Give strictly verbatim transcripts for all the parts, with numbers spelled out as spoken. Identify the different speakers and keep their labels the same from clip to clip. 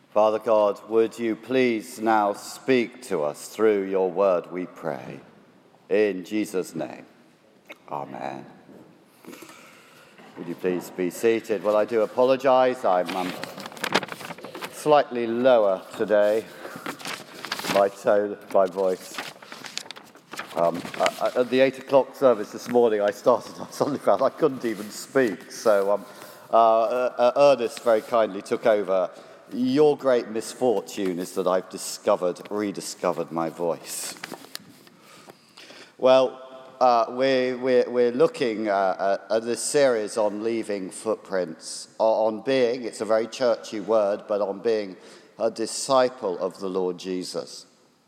Speaker 1: Father God, would you please now speak to us through your word, we pray. In Jesus' name, amen. Would you please be seated? Well, I do apologise. I'm um, slightly lower today, my tone, my voice. Um, at the eight o'clock service this morning, I started, I suddenly found I couldn't even speak. So um, uh, uh, Ernest very kindly took over. Your great misfortune is that I've discovered, rediscovered my voice. Well, uh, we're, we're, we're looking uh, at this series on leaving footprints, on being, it's a very churchy word, but on being a disciple of the Lord Jesus.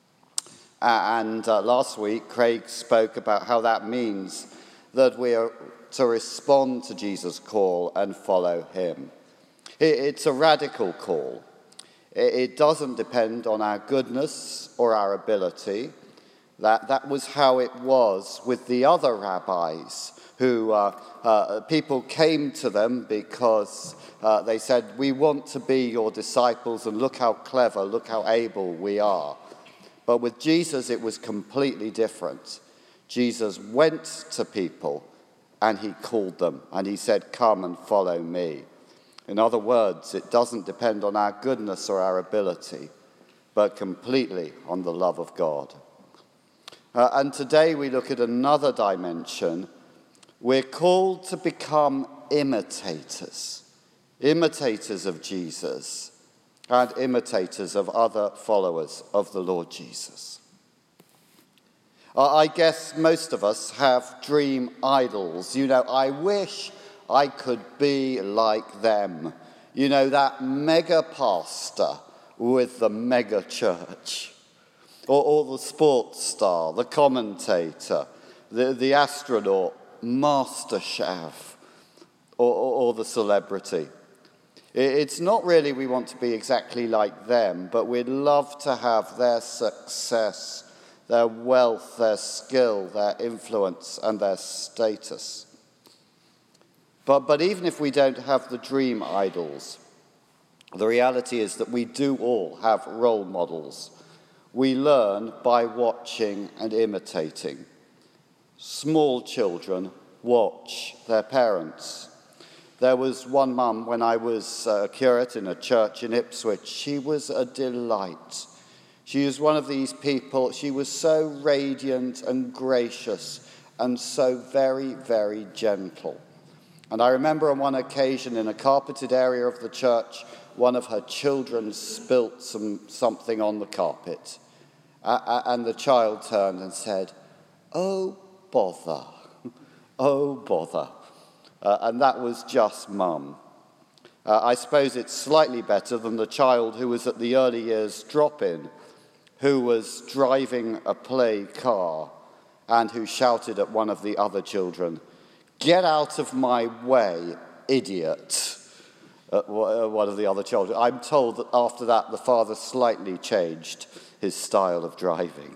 Speaker 1: And uh, last week, Craig spoke about how that means that we are to respond to Jesus' call and follow him. It's a radical call. It doesn't depend on our goodness or our ability. That, that was how it was with the other rabbis who uh, uh, people came to them because uh, they said, we want to be your disciples and look how clever, look how able we are. But with Jesus, it was completely different. Jesus went to people and he called them and he said, come and follow me. In other words, it doesn't depend on our goodness or our ability, but completely on the love of God. Uh, and today we look at another dimension. We're called to become imitators, imitators of Jesus and imitators of other followers of the Lord Jesus. Uh, I guess most of us have dream idols. You know, I wish I could be like them. You know, that mega pastor with the mega church. Or, or the sports star, the commentator, the, the astronaut, master chef, or, or, or the celebrity. It's not really we want to be exactly like them, but we'd love to have their success, their wealth, their skill, their influence, and their status. But, but even if we don't have the dream idols, the reality is that we do all have role models. We learn by watching and imitating. Small children watch their parents. There was one mum when I was a curate in a church in Ipswich. She was a delight. She was one of these people. She was so radiant and gracious and so very, very gentle. And I remember on one occasion in a carpeted area of the church, one of her children spilt some something on the carpet. Uh, and the child turned and said, oh, bother, oh, bother. Uh, and that was just mum. Uh, I suppose it's slightly better than the child who was at the early years drop-in, who was driving a play car and who shouted at one of the other children, get out of my way, idiot. Uh, one of the other children. I'm told that after that the father slightly changed his style of driving.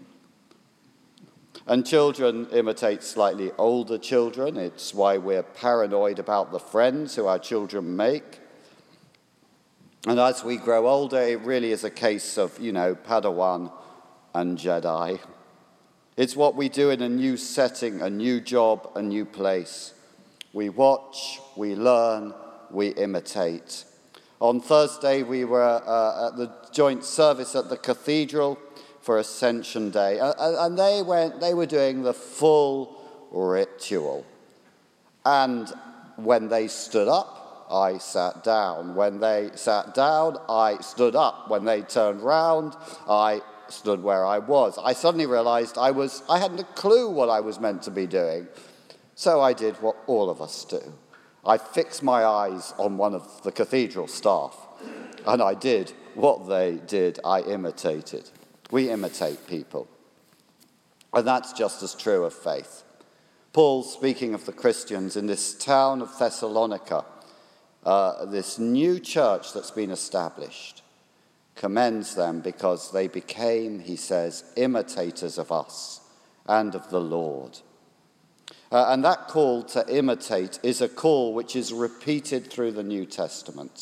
Speaker 1: And children imitate slightly older children. It's why we're paranoid about the friends who our children make. And as we grow older, it really is a case of, you know, Padawan and Jedi. It's what we do in a new setting, a new job, a new place. We watch, we learn, we imitate. On Thursday, we were uh, at the joint service at the cathedral for Ascension Day, uh, and they went. They were doing the full ritual. And when they stood up, I sat down. When they sat down, I stood up. When they turned round, I stood where I was. I suddenly realized I was. I hadn't a clue what I was meant to be doing, so I did what all of us do. I fixed my eyes on one of the cathedral staff, and I did what they did. I imitated. We imitate people. And that's just as true of faith. Paul, speaking of the Christians in this town of Thessalonica, uh, this new church that's been established, commends them because they became, he says, imitators of us and of the Lord. Uh, and that call to imitate is a call which is repeated through the New Testament.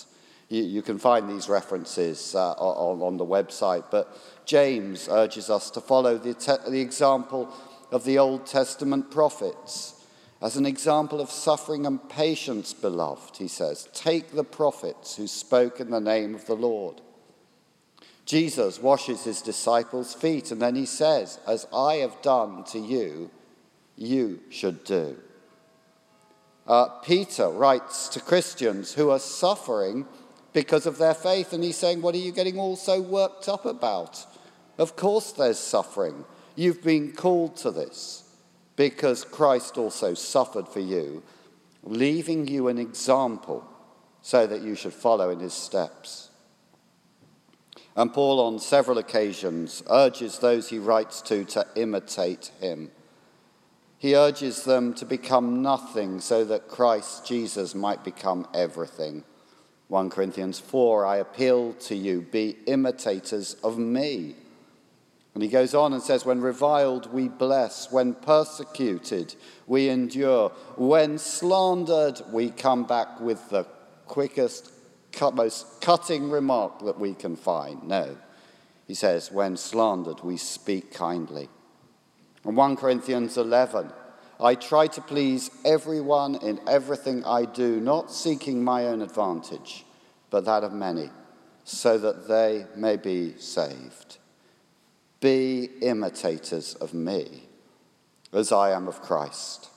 Speaker 1: You, you can find these references uh, on, on the website, but James urges us to follow the, te- the example of the Old Testament prophets. As an example of suffering and patience, beloved, he says, take the prophets who spoke in the name of the Lord. Jesus washes his disciples' feet, and then he says, as I have done to you, you should do. Uh, Peter writes to Christians who are suffering because of their faith, and he's saying, what are you getting all so worked up about? Of course there's suffering. You've been called to this because Christ also suffered for you, leaving you an example so that you should follow in his steps. And Paul on several occasions urges those he writes to to imitate him. He urges them to become nothing so that Christ Jesus might become everything. First Corinthians four, I appeal to you, be imitators of me. And he goes on and says, when reviled, we bless. When persecuted, we endure. When slandered, we come back with the quickest, most cutting remark that we can find. No, he says, when slandered, we speak kindly. And First Corinthians eleven, I try to please everyone in everything I do, not seeking my own advantage, but that of many, so that they may be saved. Be imitators of me, as I am of Christ.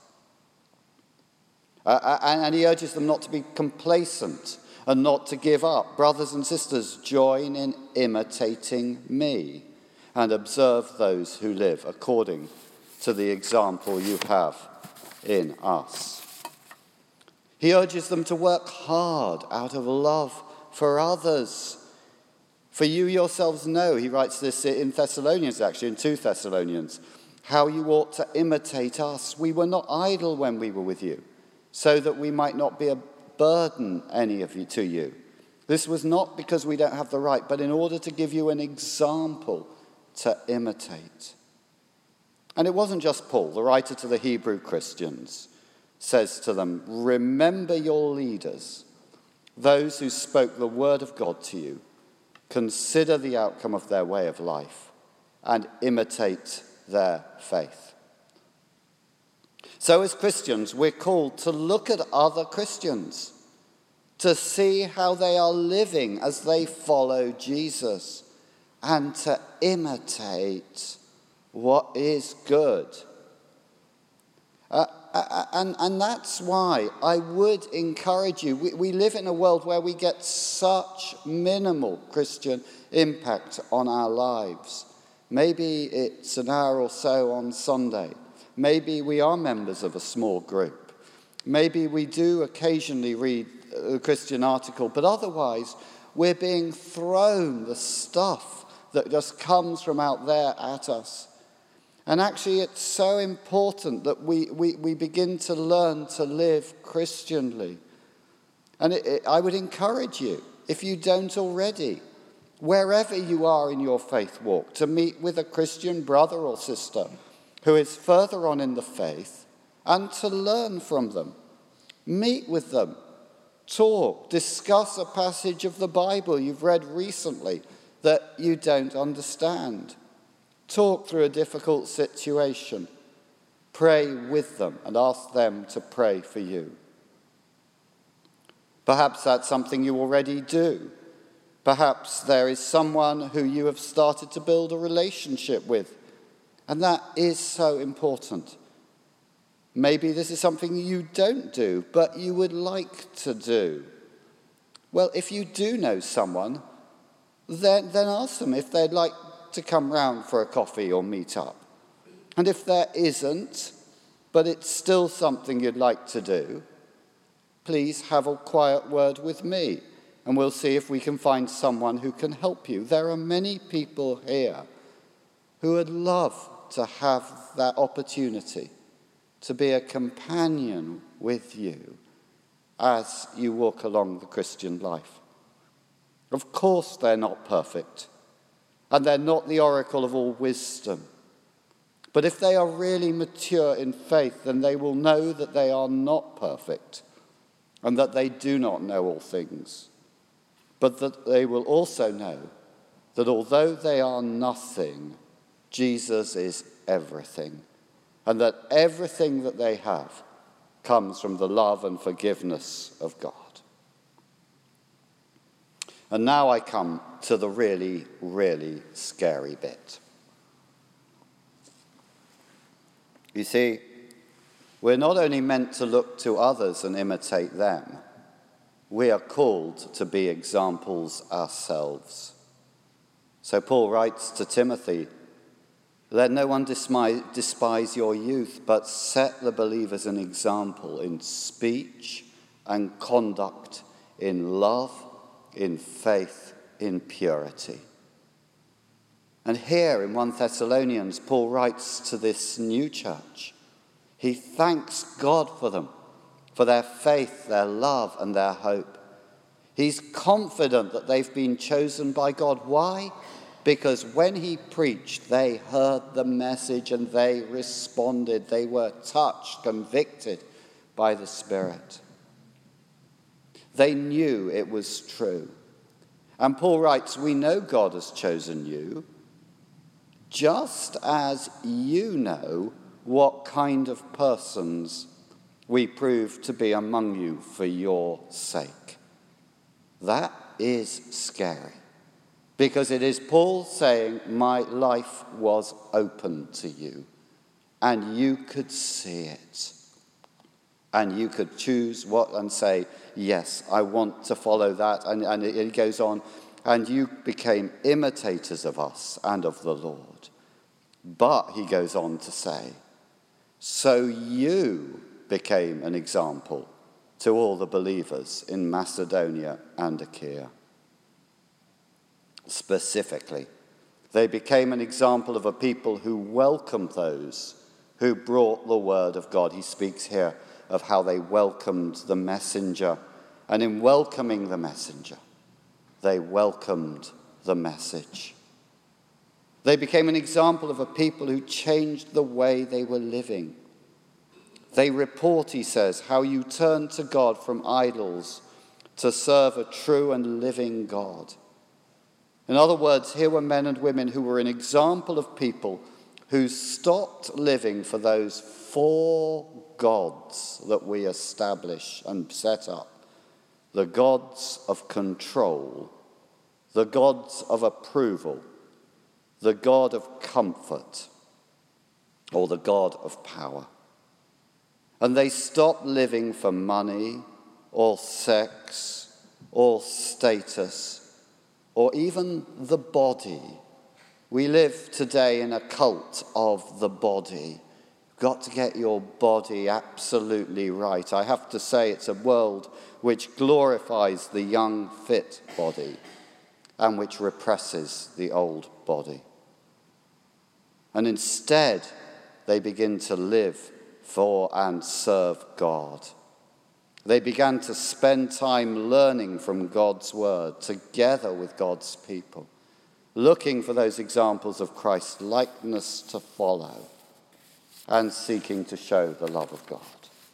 Speaker 1: Uh, and he urges them not to be complacent and not to give up. Brothers and sisters, join in imitating me and observe those who live according to the example you have in us. He urges them to work hard out of love for others. For you yourselves know, he writes this in Thessalonians, actually, in Second Thessalonians, how you ought to imitate us. We were not idle when we were with you, so that we might not be a burden, any of you, to you. This was not because we don't have the right, but in order to give you an example to imitate. And it wasn't just Paul. The writer to the Hebrew Christians says to them, remember your leaders, those who spoke the word of God to you. Consider the outcome of their way of life and imitate their faith. So as Christians, we're called to look at other Christians, to see how they are living as they follow Jesus, and to imitate what is good. Uh, and, and that's why I would encourage you. We, we live in a world where we get such minimal Christian impact on our lives. Maybe it's an hour or so on Sunday. Maybe we are members of a small group. Maybe we do occasionally read a Christian article, but otherwise we're being thrown the stuff that just comes from out there at us. And actually, it's so important that we, we, we begin to learn to live Christianly. And it, it, I would encourage you, if you don't already, wherever you are in your faith walk, to meet with a Christian brother or sister who is further on in the faith and to learn from them. Meet with them, talk, discuss a passage of the Bible you've read recently that you don't understand. Talk through a difficult situation. Pray with them and ask them to pray for you. Perhaps that's something you already do. Perhaps there is someone who you have started to build a relationship with, and that is so important. Maybe this is something you don't do, but you would like to do. Well, if you do know someone, then, then ask them if they'd like to come round for a coffee or meet up. And if there isn't, but it's still something you'd like to do, please have a quiet word with me, and we'll see if we can find someone who can help you. There are many people here who would love to have that opportunity to be a companion with you as you walk along the Christian life. Of course, they're not perfect. And they're not the oracle of all wisdom. But if they are really mature in faith, then they will know that they are not perfect and that they do not know all things. but that they will also know that although they are nothing, Jesus is everything, and that everything that they have comes from the love and forgiveness of God. And now I come to the really, really scary bit. You see, we're not only meant to look to others and imitate them, we are called to be examples ourselves. So Paul writes to Timothy, "Let no one despise your youth, but set the believers an example in speech and conduct, in love, in faith, in purity." And here in First Thessalonians, Paul writes to this new church. He thanks God for them, for their faith, their love, and their hope. He's confident that they've been chosen by God. Why? Because when he preached, they heard the message and they responded. They were touched, convicted by the Spirit. They knew it was true. And Paul writes, "We know God has chosen you, just as you know what kind of persons we prove to be among you for your sake." That is scary, because it is Paul saying, my life was open to you, and you could see it. And you could choose what and say, yes, I want to follow that. And, and it, it goes on, and you became imitators of us and of the Lord. But, he goes on to say, so you became an example to all the believers in Macedonia and Achaia. Specifically, they became an example of a people who welcomed those who brought the word of God. He speaks here of how they welcomed the messenger, and in welcoming the messenger, they welcomed the message. They became an example of a people who changed the way they were living. They report, he says, how you turned to God from idols to serve a true and living God. In other words, here were men and women who were an example of people who stopped living for those four gods that we establish and set up. The gods of control, the gods of approval, the God of comfort, or the God of power. And they stopped living for money, or sex, or status, or even the body. We live today in a cult of the body. You've got to get your body absolutely right. I have to say it's a world which glorifies the young, fit body and which represses the old body. And instead, they begin to live for and serve God. They began to spend time learning from God's word together with God's people, looking for those examples of Christ's likeness to follow and seeking to show the love of God.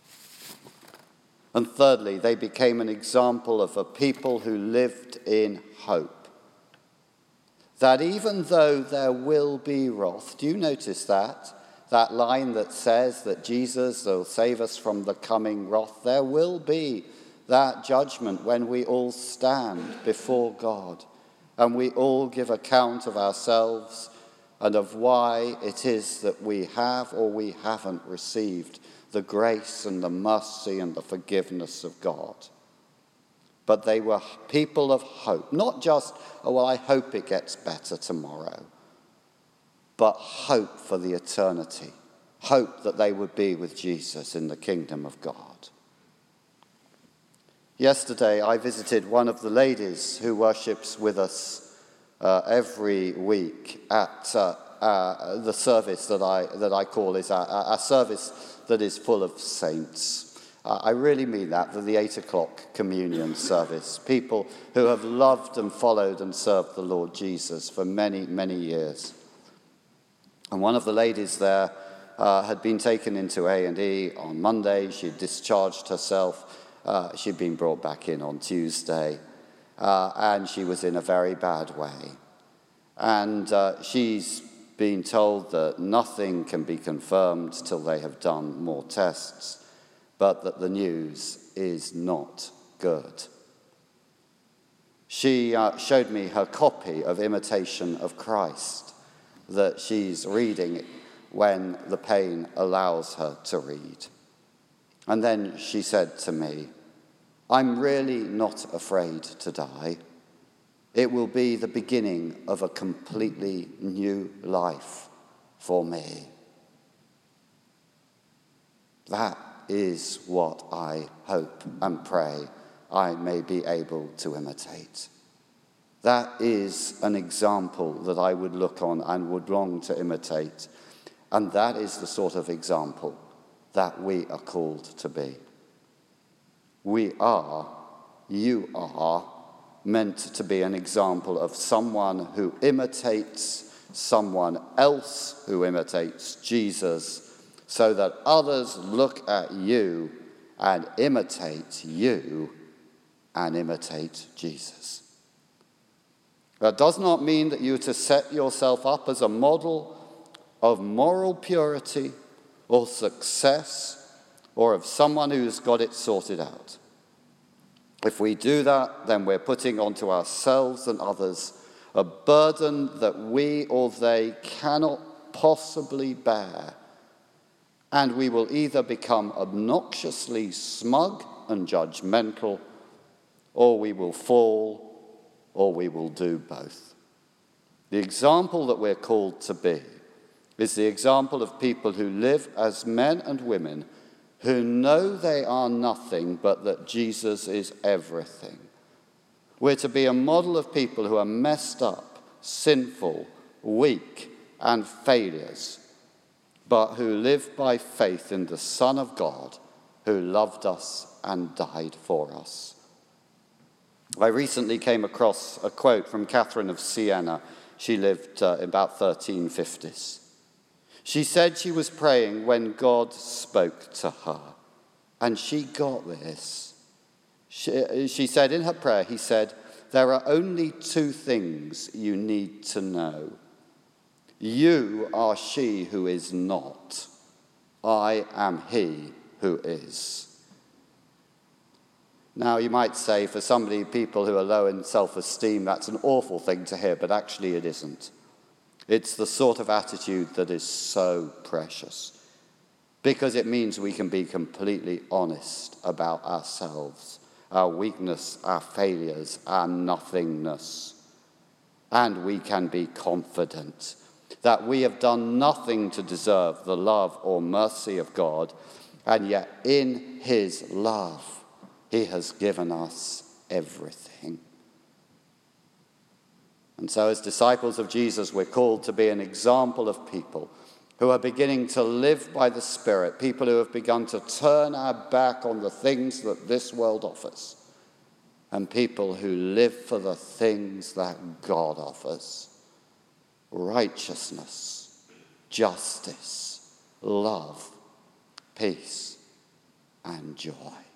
Speaker 1: And thirdly, they became an example of a people who lived in hope. That even though there will be wrath, do you notice that? That line that says that Jesus will save us from the coming wrath. There will be that judgment when we all stand before God and we all give account of ourselves and of why it is that we have or we haven't received the grace and the mercy and the forgiveness of God. But they were people of hope, not just, oh, well, I hope it gets better tomorrow, but hope for the eternity, hope that they would be with Jesus in the kingdom of God. Yesterday, I visited one of the ladies who worships with us uh, every week at uh, uh, the service that I that I call is a, a service that is full of saints. Uh, I really mean that, for the eight o'clock communion service. People who have loved and followed and served the Lord Jesus for many, many years. And one of the ladies there uh, had been taken into A and E on Monday. She discharged herself. Uh, she'd been brought back in on Tuesday. uh, and she was in a very bad way. And uh, she's been told that nothing can be confirmed till they have done more tests, but that the news is not good. She uh, showed me her copy of Imitation of Christ that she's reading when the pain allows her to read. And then she said to me, "I'm really not afraid to die. It will be the beginning of a completely new life for me." That is what I hope and pray I may be able to imitate. That is an example that I would look on and would long to imitate. And that is the sort of example that we are called to be. We are, you are, meant to be an example of someone who imitates someone else who imitates Jesus, so that others look at you and imitate you and imitate Jesus. That does not mean that you're to set yourself up as a model of moral purity or success or of someone who's got it sorted out. If we do that, then we're putting onto ourselves and others a burden that we or they cannot possibly bear, and we will either become obnoxiously smug and judgmental, or we will fall, or we will do both. The example that we're called to be is the example of people who live as men and women who know they are nothing but that Jesus is everything. We're to be a model of people who are messed up, sinful, weak, and failures, but who live by faith in the Son of God who loved us and died for us. I recently came across a quote from Catherine of Siena. She lived uh, in about thirteen fifties. She said she was praying when God spoke to her, and she got this. She, she said in her prayer, he said, "There are only two things you need to know. You are she who is not. I am he who is." Now, you might say, for somebody, people who are low in self-esteem, that's an awful thing to hear, but actually it isn't. It's the sort of attitude that is so precious, because it means we can be completely honest about ourselves, our weakness, our failures, our nothingness. And we can be confident that we have done nothing to deserve the love or mercy of God, and yet in his love, he has given us everything. And so as disciples of Jesus, we're called to be an example of people who are beginning to live by the Spirit, people who have begun to turn our back on the things that this world offers, and people who live for the things that God offers: righteousness, justice, love, peace, and joy.